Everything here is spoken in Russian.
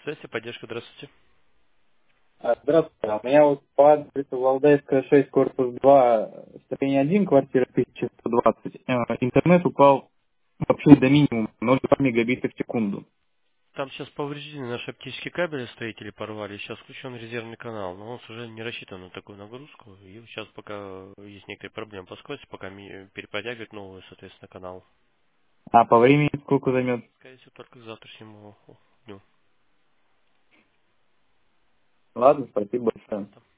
Связь и поддержка, здравствуйте. Здравствуйте. У меня вот по адресу Валдаевская 6, корпус 2, строение 1, квартира 1120. Интернет упал вообще до минимума, 0,2 мегабита в секунду. Там сейчас повреждены наши оптические кабели, стоители порвали, сейчас включен резервный канал, но он, к сожалению, не рассчитан на такую нагрузку, и сейчас пока есть некоторые проблемы по скорости, пока переподягивает новый, соответственно, канал. А по времени сколько займет? Скорее всего, только к завтрашнему дню. Ладно, спасибо большое. Пожалуйста.